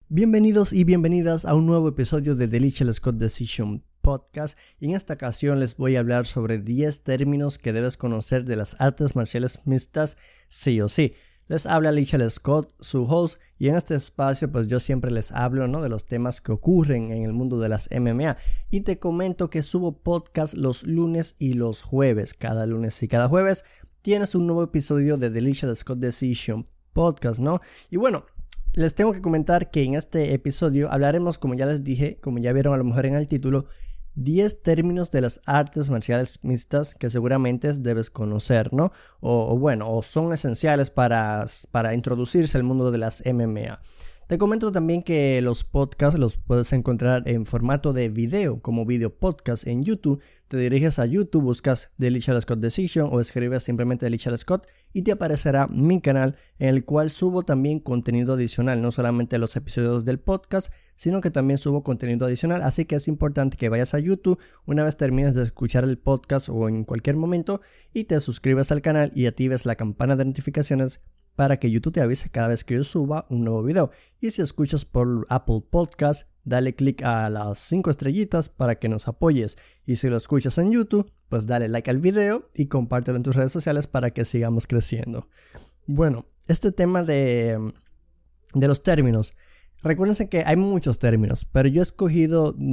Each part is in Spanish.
Bienvenidos y bienvenidas a un nuevo episodio de The Lichel Scott Decision Podcast, y en esta ocasión les voy a hablar sobre 10 términos que debes conocer de las artes marciales mixtas sí o sí. Les habla Lichel Scott, su host, y en este espacio pues yo siempre les hablo, de los temas que ocurren en el mundo de las MMA, y te comento que subo podcast los lunes y los jueves. Cada lunes y cada jueves tienes un nuevo episodio de The Lichel Scott Decision Podcast, Y bueno, les tengo que comentar que en este episodio hablaremos, como ya les dije, como ya vieron a lo mejor en el título, 10 términos de las artes marciales mixtas que seguramente debes conocer, o son esenciales para introducirse al mundo de las MMA. Te comento también que los podcasts los puedes encontrar en formato de video, como video podcast en YouTube. Te diriges a YouTube, buscas The Lichel Scott Decision o escribes simplemente The Lichel Scott y te aparecerá mi canal, en el cual subo también contenido adicional, no solamente los episodios del podcast, sino que también subo contenido adicional. Así que es importante que vayas a YouTube una vez termines de escuchar el podcast o en cualquier momento y te suscribas al canal y actives la campana de notificaciones para que YouTube te avise cada vez que yo suba un nuevo video. Y si escuchas por Apple Podcast, dale click a las 5 estrellitas para que nos apoyes. Y si lo escuchas en YouTube, pues dale like al video y compártelo en tus redes sociales para que sigamos creciendo. Bueno, este tema de los términos. Recuérdense que hay muchos términos, pero yo escogí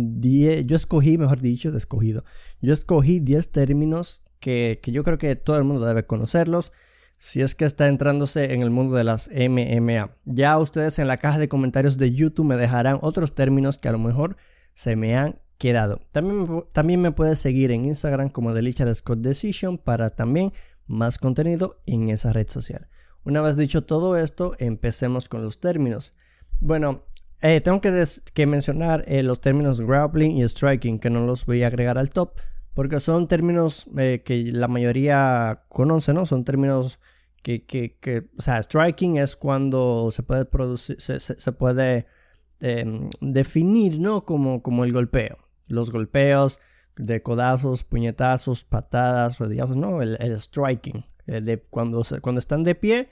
10 términos que yo creo que todo el mundo debe conocerlos, si es que está entrándose en el mundo de las MMA. Ya ustedes en la caja de comentarios de YouTube me dejarán otros términos que a lo mejor se me han quedado. También me puedes seguir en Instagram como The Lichel Scott Decision para también más contenido en esa red social. Una vez dicho todo esto, empecemos con los términos. Bueno, tengo que mencionar los términos grappling y striking, que no los voy a agregar al top, porque son términos que la mayoría conoce, Son términos que o sea, striking es cuando se puede producir, se puede definir, Como el golpeo. Los golpeos de codazos, puñetazos, patadas, rodillazos, El striking, cuando están de pie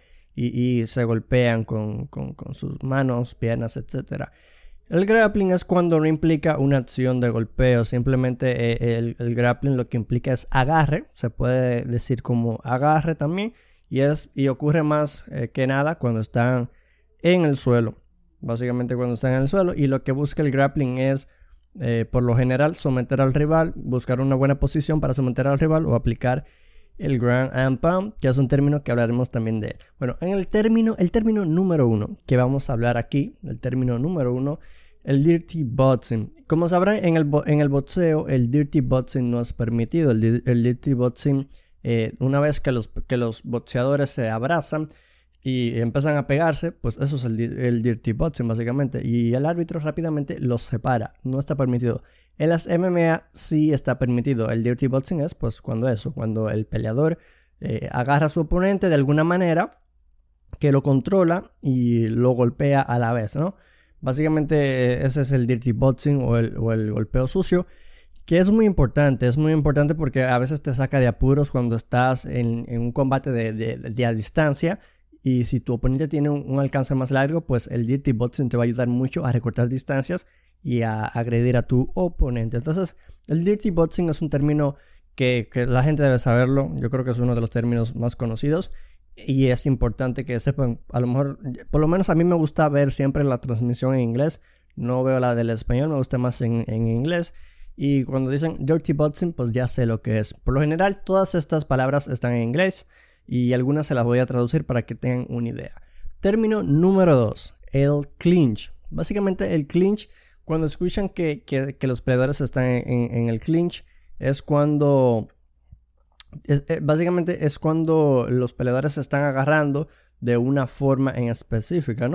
y se golpean con sus manos, piernas, etcétera. El grappling es cuando no implica una acción de golpeo, simplemente el grappling lo que implica es agarre, se puede decir como agarre también, y ocurre más que nada cuando están en el suelo, básicamente cuando están en el suelo, y lo que busca el grappling es por lo general someter al rival, buscar una buena posición para someter al rival o aplicar el ground and pound, que es un término que hablaremos también de él. Bueno, en el término número 1 que vamos a hablar aquí, el término número 1, el dirty boxing. Como sabrán, en el boxeo, el dirty boxing no es permitido. El dirty boxing, una vez que los boxeadores se abrazan y empiezan a pegarse, pues eso es el dirty boxing básicamente, y el árbitro rápidamente los separa, no está permitido. En las MMA sí está permitido. El dirty boxing es pues cuando el peleador agarra a su oponente de alguna manera que lo controla y lo golpea a la vez, Básicamente ese es el dirty boxing o el golpeo sucio, que es muy importante porque a veces te saca de apuros cuando estás en un combate de a distancia. Y si tu oponente tiene un alcance más largo, pues el dirty boxing te va a ayudar mucho a recortar distancias y a agredir a tu oponente. Entonces, el dirty boxing es un término que la gente debe saberlo. Yo creo que es uno de los términos más conocidos y es importante que sepan. A lo mejor, por lo menos a mí me gusta ver siempre la transmisión en inglés. No veo la del español, me gusta más en inglés. Y cuando dicen dirty boxing, pues ya sé lo que es. Por lo general, todas estas palabras están en inglés y algunas se las voy a traducir para que tengan una idea. Término número 2, el clinch. Básicamente el clinch, cuando escuchan que los peleadores están en el clinch, es cuando básicamente es cuando los peleadores se están agarrando de una forma en específica,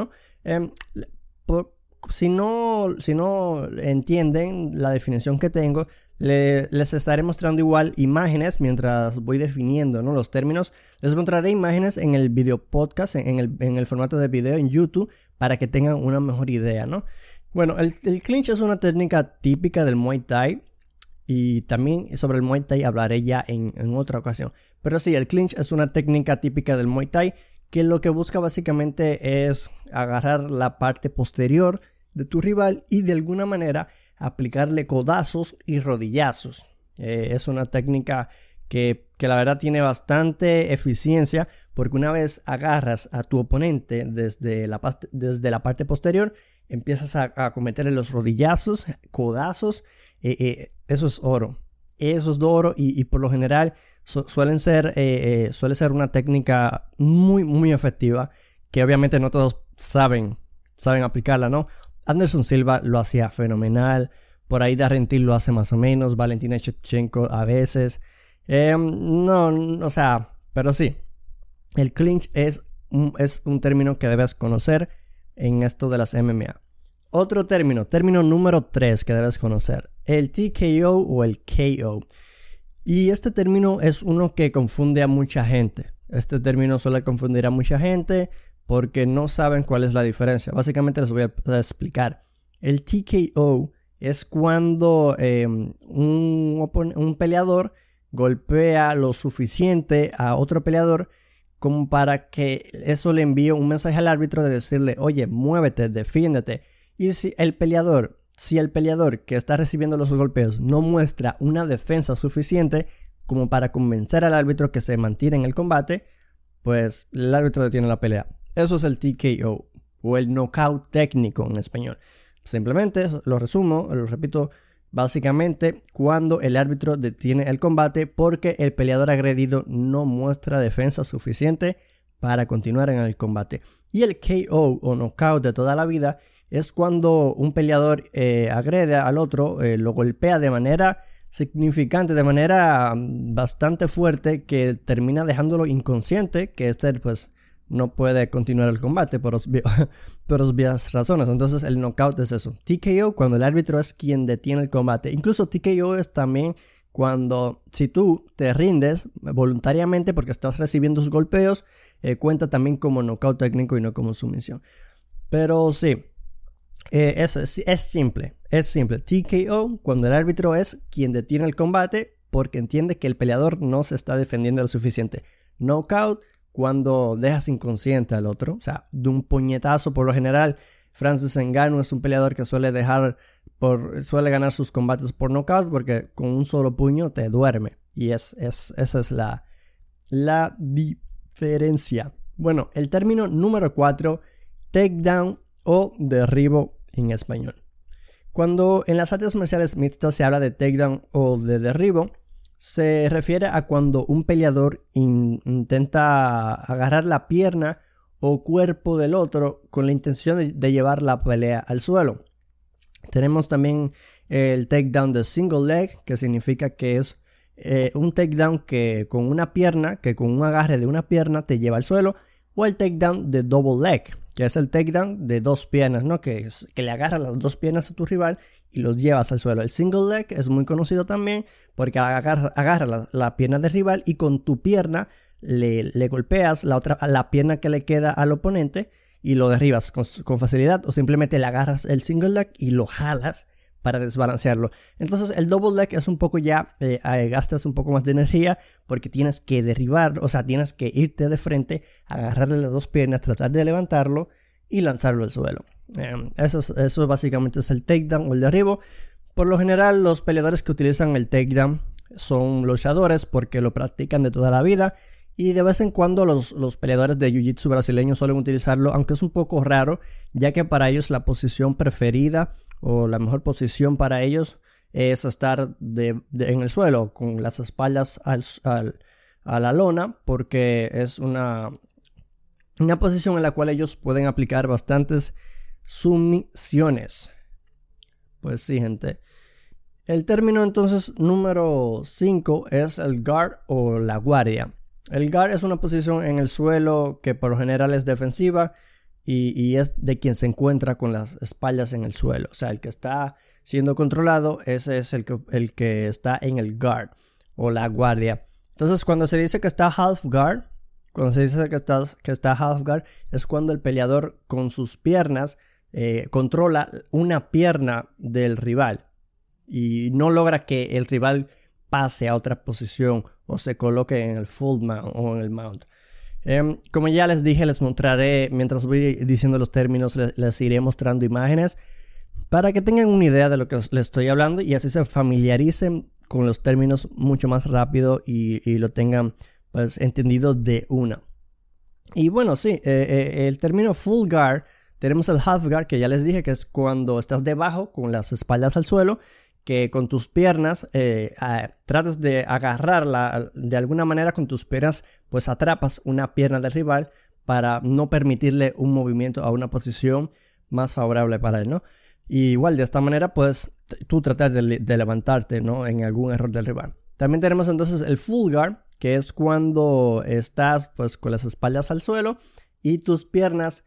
Si no entienden la definición que tengo, les estaré mostrando igual imágenes mientras voy definiendo, los términos. Les mostraré imágenes en el video podcast, en el formato de video en YouTube, para que tengan una mejor idea, Bueno, el clinch es una técnica típica del Muay Thai, y también sobre el Muay Thai hablaré ya en otra ocasión. Pero sí, el clinch es una técnica típica del Muay Thai que lo que busca básicamente es agarrar la parte posterior de tu rival y de alguna manera aplicarle codazos y rodillazos. Es una técnica que la verdad tiene bastante eficiencia, porque una vez agarras a tu oponente desde la parte posterior, empiezas a cometerle los rodillazos, codazos. Eso es oro. Eso es oro y por lo general suele ser una técnica muy, muy efectiva, que obviamente no todos saben aplicarla, ¿no? Anderson Silva lo hacía fenomenal. Por ahí Darren Till lo hace más o menos. Valentina Shevchenko a veces. Pero sí. El clinch es un término que debes conocer en esto de las MMA. Otro término número 3 que debes conocer. El TKO o el KO. Y este término es uno que confunde a mucha gente. Este término suele confundir a mucha gente porque no saben cuál es la diferencia. Básicamente les voy a explicar. El TKO es cuando un peleador golpea lo suficiente a otro peleador como para que eso le envíe un mensaje al árbitro de decirle, oye, muévete, defiéndete. Y si el peleador que está recibiendo los golpeos no muestra una defensa suficiente como para convencer al árbitro que se mantiene en el combate, pues el árbitro detiene la pelea. Eso es el TKO o el knockout técnico en español. Simplemente lo repito, básicamente cuando el árbitro detiene el combate porque el peleador agredido no muestra defensa suficiente para continuar en el combate. Y el KO o knockout de toda la vida es cuando un peleador agrede al otro, lo golpea de manera significante, de manera bastante fuerte, que termina dejándolo inconsciente, que pues no puede continuar el combate por obvias razones. Entonces el knockout es eso. TKO cuando el árbitro es quien detiene el combate. Incluso TKO es también cuando si tú te rindes voluntariamente porque estás recibiendo sus golpeos, cuenta también como knockout técnico y no como sumisión. Pero sí, es simple. TKO cuando el árbitro es quien detiene el combate porque entiende que el peleador no se está defendiendo lo suficiente. Knockout cuando dejas inconsciente al otro, o sea, de un puñetazo. Por lo general, Francis Ngannou es un peleador que suele ganar sus combates por knockout porque con un solo puño te duerme. Y esa es la diferencia. Bueno, el término número 4, takedown o derribo en español. Cuando en las artes marciales mixtas se habla de takedown o de derribo, se refiere a cuando un peleador intenta agarrar la pierna o cuerpo del otro con la intención de llevar la pelea al suelo. Tenemos también el takedown de single leg, que significa que es un takedown que con un agarre de una pierna te lleva al suelo, o el takedown de double leg, que es el takedown de dos piernas, ¿no? Que le agarras las dos piernas a tu rival y los llevas al suelo. El single leg es muy conocido también porque agarra la pierna del rival y con tu pierna le golpeas la pierna que le queda al oponente y lo derribas con facilidad, o simplemente le agarras el single leg y lo jalas para desbalancearlo. Entonces el double leg es un poco gastas un poco más de energía porque tienes que derribar, o sea, tienes que irte de frente, agarrarle las dos piernas, tratar de levantarlo y lanzarlo al suelo. Eso básicamente es el takedown o el derribo. Por lo general, los peleadores que utilizan el takedown son luchadores porque lo practican de toda la vida, y de vez en cuando los peleadores de jiu-jitsu brasileños suelen utilizarlo, aunque es un poco raro, ya que para ellos la posición preferida o la mejor posición para ellos es estar en el suelo con las espaldas a la lona, porque es una posición en la cual ellos pueden aplicar bastantes sumisiones. Pues sí, gente. El término entonces número 5 es el guard o la guardia. El guard es una posición en el suelo que por lo general es defensiva y es de quien se encuentra con las espaldas en el suelo. O sea, el que está siendo controlado, ese es el que está en el guard o la guardia. Entonces, cuando se dice que está half guard, es cuando el peleador con sus piernas controla una pierna del rival y no logra que el rival pase a otra posición o se coloque en el full mount o en el mount. Como ya les dije, les mostraré, mientras voy diciendo los términos, les iré mostrando imágenes. para que tengan una idea de lo que les estoy hablando y así se familiaricen con los términos mucho más rápido y lo tengan pues entendido de una. Y bueno, sí, el término full guard, tenemos el half guard que ya les dije que es cuando estás debajo con las espaldas al suelo, que con tus piernas tratas de agarrarla de alguna manera con tus piernas, pues atrapas una pierna del rival para no permitirle un movimiento a una posición más favorable para él, ¿no? Y igual de esta manera puedes tú tratar de levantarte, ¿no? En algún error del rival. También tenemos entonces el full guard, que es cuando estás pues con las espaldas al suelo y tus piernas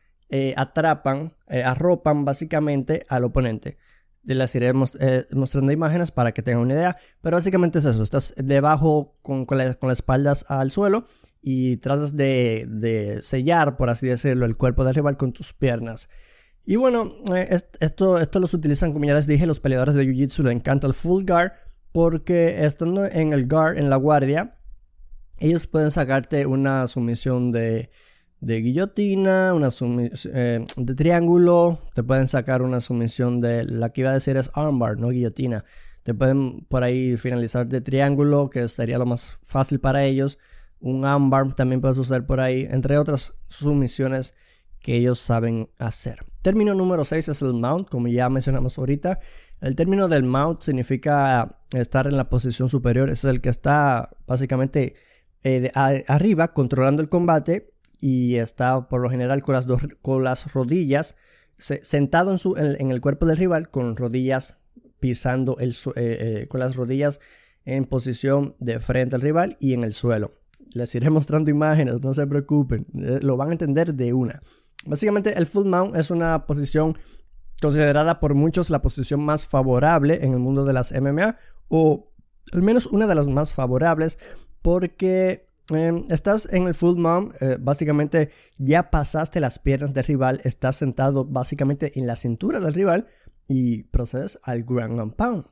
arropan básicamente al oponente. Les iré mostrando imágenes para que tengan una idea, pero básicamente es eso, estás debajo con las espaldas al suelo y tratas de sellar, por así decirlo, el cuerpo del rival con tus piernas. Y bueno, esto los utilizan, como ya les dije, los peleadores de Jiu-Jitsu les encanta el full guard, porque estando en el guard, en la guardia, ellos pueden sacarte una sumisión de guillotina, una sumisión de triángulo, te pueden sacar una sumisión de, la que iba a decir es armbar, no guillotina. Te pueden por ahí finalizar de triángulo, que sería lo más fácil para ellos. Un armbar también puede suceder por ahí, entre otras sumisiones que ellos saben hacer. Término número 6 es el mount, como ya mencionamos ahorita. El término del mount significa estar en la posición superior. Es el que está básicamente arriba controlando el combate y está por lo general con las rodillas sentado en el cuerpo del rival, con rodillas pisando con las rodillas en posición de frente al rival y en el suelo. Les iré mostrando imágenes, no se preocupen, lo van a entender de una. Básicamente el full mount es una posición considerada por muchos la posición más favorable en el mundo de las MMA, o al menos una de las más favorables, porque estás en el full mount, básicamente ya pasaste las piernas del rival, estás sentado básicamente en la cintura del rival y procedes al ground and pound.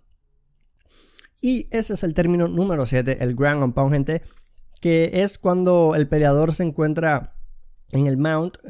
Y ese es el término número 7, el ground and pound, gente, que es cuando el peleador se encuentra en el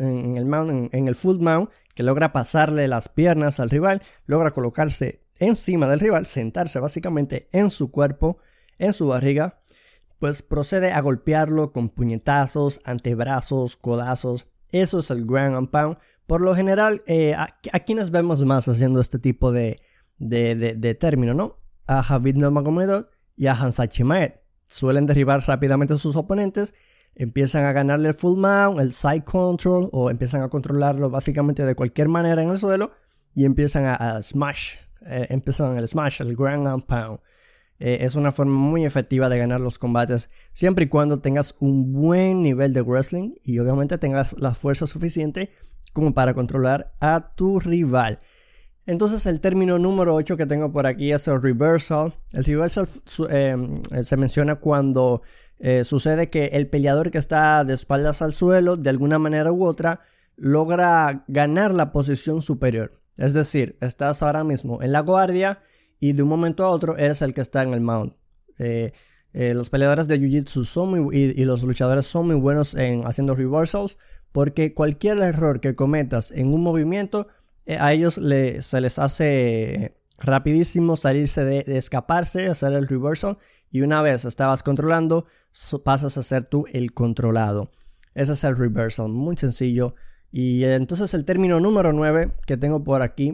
full mount, que logra pasarle las piernas al rival, logra colocarse encima del rival, sentarse básicamente en su cuerpo, en su barriga, pues procede a golpearlo con puñetazos, antebrazos, codazos. Eso es el ground and pound. Por lo general, ¿a quienes vemos más haciendo este tipo de término, no? A Khabib Nurmagomedov y a Khamzat Chimaev. Suelen derribar rápidamente a sus oponentes, empiezan a ganarle el full mount, el side control, o empiezan a controlarlo básicamente de cualquier manera en el suelo y empiezan a smash, empiezan el smash, el ground and pound. Es una forma muy efectiva de ganar los combates, siempre y cuando tengas un buen nivel de wrestling y obviamente tengas la fuerza suficiente como para controlar a tu rival. Entonces el término número 8 que tengo por aquí es el reversal. El reversal se menciona cuando sucede que el peleador que está de espaldas al suelo, de alguna manera u otra, logra ganar la posición superior. Es decir, estás ahora mismo en la guardia y de un momento a otro eres el que está en el mount. Los peleadores de Jiu-Jitsu y los luchadores son muy buenos en haciendo reversals, porque cualquier error que cometas en un movimiento, a ellos se les hace rapidísimo salirse de escaparse, hacer el reversal, y una vez estabas controlando, pasas a ser tú el controlado. Ese es el reversal, muy sencillo. Y entonces el término número 9 que tengo por aquí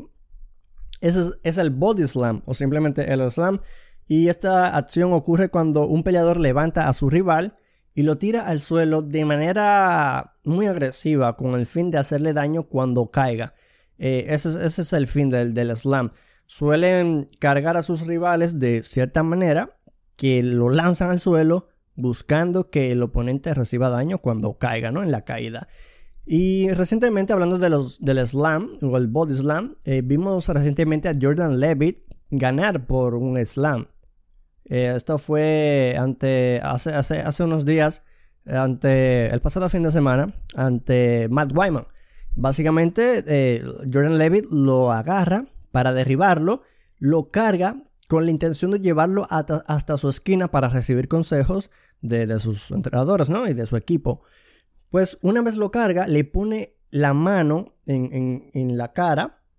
es el body slam, o simplemente el slam. Y esta acción ocurre cuando un peleador levanta a su rival y lo tira al suelo de manera muy agresiva, con el fin de hacerle daño cuando caiga. Ese es el fin del slam. Suelen cargar a sus rivales de cierta manera, que lo lanzan al suelo buscando que el oponente reciba daño cuando caiga, ¿no? En la caída. Y recientemente, hablando del slam o el body slam, vimos recientemente a Jordan Leavitt ganar por un slam. Esto fue hace unos días, el pasado fin de semana, ante Matt Wiman. Básicamente, Jordan Leavitt lo agarra para derribarlo, lo carga con la intención de llevarlo hasta su esquina para recibir consejos de sus entrenadores, ¿no? Y de su equipo. Pues una vez lo carga, le pone la mano en la cara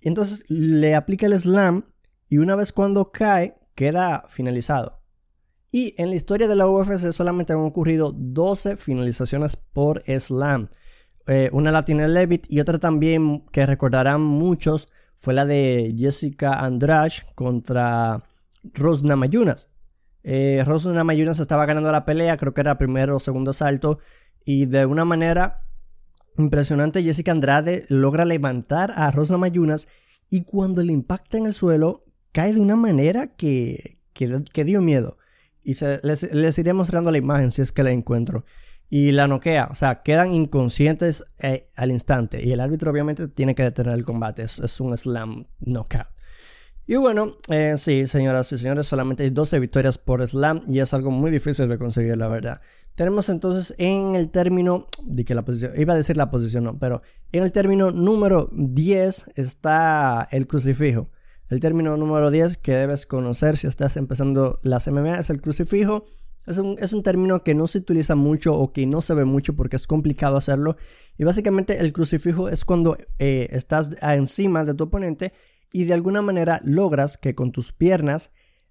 entonces le aplica el slam y una vez cuando cae, queda finalizado. Y en la historia de la UFC solamente han ocurrido 12 finalizaciones por slam. Una la tiene Levitt y otra también que recordarán muchos fue la de Jessica Andrade contra Rose Namajunas. Rose Namajunas estaba ganando la pelea, creo que era primero o segundo asalto, y de una manera impresionante Jessica Andrade logra levantar a Rose Namajunas y cuando le impacta en el suelo cae de una manera que dio miedo. Y les iré mostrando la imagen si es que la encuentro. Y la noquea, o sea, quedan inconscientes al instante. Y el árbitro obviamente tiene que detener el combate. Es un slam knockout. Y bueno, sí, señoras y señores, solamente hay 12 victorias por slam. Y es algo muy difícil de conseguir, la verdad. Tenemos entonces en el término, iba a decir la posición, no, pero en el término número 10 está el crucifijo. El término número 10 que debes conocer si estás empezando las MMA es el crucifijo. Es un término que no se utiliza mucho o que no se ve mucho porque es complicado hacerlo. Y básicamente el crucifijo es cuando estás encima de tu oponente y de alguna manera logras que con tus piernas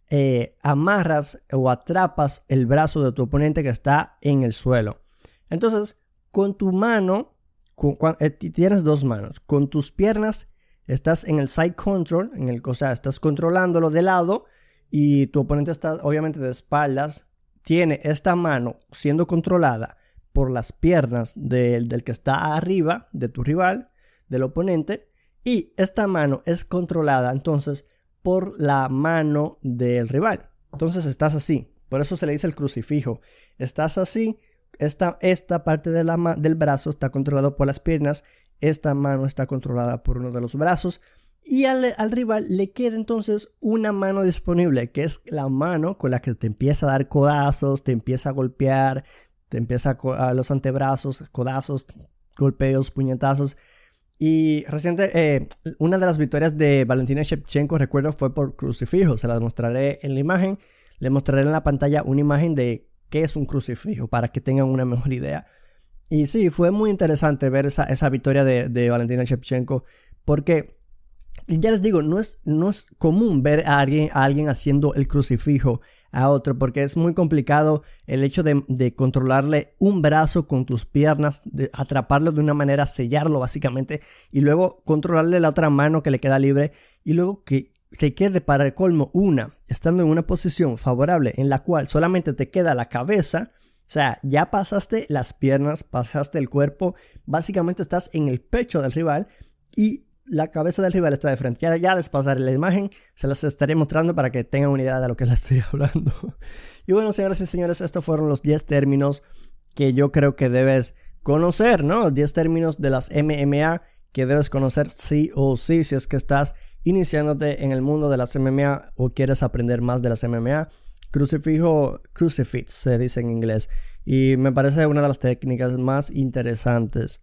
amarras o atrapas el brazo de tu oponente que está en el suelo. Entonces, con tu mano, tienes dos manos, con tus piernas estás en el side control, o sea, estás controlándolo de lado y tu oponente está obviamente de espaldas. Tiene esta mano siendo controlada por las piernas del que está arriba, de tu rival, del oponente. Y esta mano es controlada entonces por la mano del rival. Entonces estás así. Por eso se le dice el crucifijo. Estás así. Esta parte del brazo está controlado por las piernas. Esta mano está controlada por uno de los brazos. Y al rival le queda entonces una mano disponible, que es la mano con la que te empieza a dar codazos, te empieza a golpear, te empieza a los antebrazos, codazos, golpeos, puñetazos. Y una de las victorias de Valentina Shevchenko, recuerdo, fue por crucifijo. Se las mostraré en la imagen. Les mostraré en la pantalla una imagen de qué es un crucifijo para que tengan una mejor idea. Y sí, fue muy interesante ver esa victoria de Valentina Shevchenko porque, ya les digo, no es común ver a alguien haciendo el crucifijo a otro porque es muy complicado el hecho de controlarle un brazo con tus piernas, de atraparlo de una manera, sellarlo básicamente y luego controlarle la otra mano que le queda libre y luego que quede para el colmo estando en una posición favorable en la cual solamente te queda la cabeza. O sea, ya pasaste las piernas, pasaste el cuerpo, básicamente estás en el pecho del rival y la cabeza del rival está de frente. Ya les pasaré la imagen, se las estaré mostrando para que tengan una idea de lo que les estoy hablando. Y bueno, señoras y señores, estos fueron los 10 términos que yo creo que debes conocer, ¿no? 10 términos de las MMA que debes conocer sí o sí si es que estás iniciándote en el mundo de las MMA o quieres aprender más de las MMA. Crucifijo, crucifix se dice en inglés, y me parece una de las técnicas más interesantes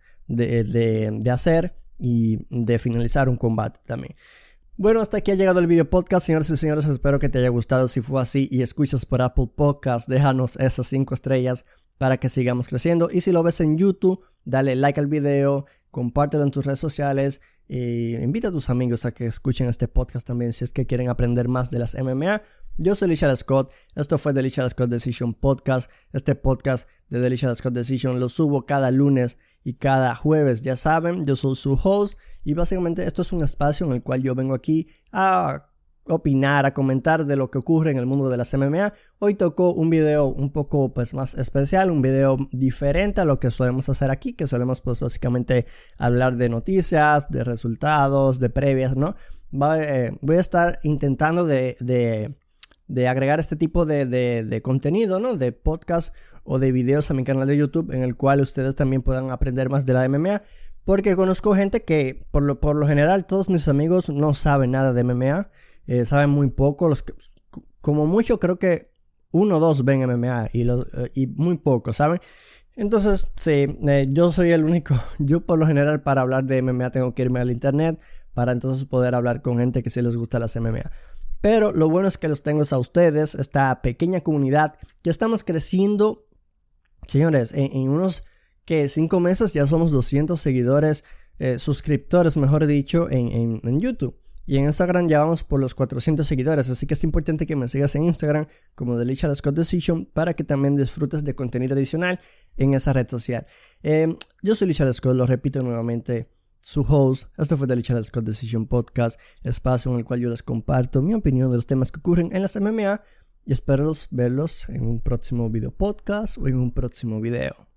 de hacer y de finalizar un combate también. Bueno, hasta aquí ha llegado el video podcast, señores y señores, espero que te haya gustado. Si fue así y escuchas por Apple Podcast, déjanos esas 5 estrellas para que sigamos creciendo, y si lo ves en YouTube, dale like al video, compártelo en tus redes sociales. Invita a tus amigos a que escuchen este podcast también si es que quieren aprender más de las MMA. Yo soy Lichard Scott, esto fue The Lichard Scott Decision Podcast. Este podcast de The Lichard Scott Decision lo subo cada lunes y cada jueves, ya saben, yo soy su host y básicamente esto es un espacio en el cual yo vengo aquí a opinar, a comentar de lo que ocurre en el mundo de las MMA. Hoy tocó un video un poco más especial, un video diferente a lo que solemos hacer aquí, que solemos básicamente hablar de noticias, de resultados, de previas, ¿no? Voy a estar intentando de agregar este tipo de contenido, ¿no? De podcast o de videos a mi canal de YouTube en el cual ustedes también puedan aprender más de la MMA, porque conozco gente que por lo general todos mis amigos no saben nada de MMA. Saben muy poco, como mucho creo que 1 o 2 ven MMA y muy poco, ¿saben? Entonces, sí, yo soy el único. Yo por lo general para hablar de MMA tengo que irme al internet para entonces poder hablar con gente que sí les gusta las MMA. Pero lo bueno es que los tengo a ustedes, esta pequeña comunidad que estamos creciendo. Señores, en unos 5 meses ya somos 200 seguidores. suscriptores, mejor dicho, en YouTube. Y en Instagram ya vamos por los 400 seguidores, así que es importante que me sigas en Instagram como The Lichal Scott Decision para que también disfrutes de contenido adicional en esa red social. Yo soy Lichal Scott, lo repito nuevamente, su host. Esto fue The Lichal Scott Decision Podcast, espacio en el cual yo les comparto mi opinión de los temas que ocurren en las MMA y espero verlos en un próximo video podcast o en un próximo video.